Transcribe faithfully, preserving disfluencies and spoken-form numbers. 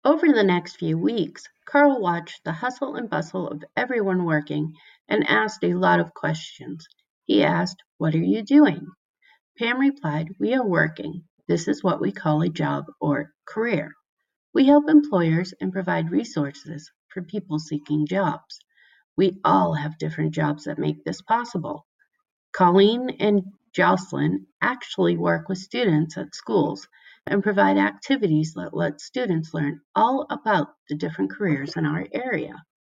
Over the next few weeks, Carl watched the hustle and bustle of everyone working and asked a lot of questions. He asked, "What are you doing?" Pam replied, "We are working. This is what we call a job or career. We help employers and provide resources for people seeking jobs. We all have different jobs that make this possible." Colleen and Jocelyn actually work with students at schools and provide activities that let students learn all about the different careers in our area.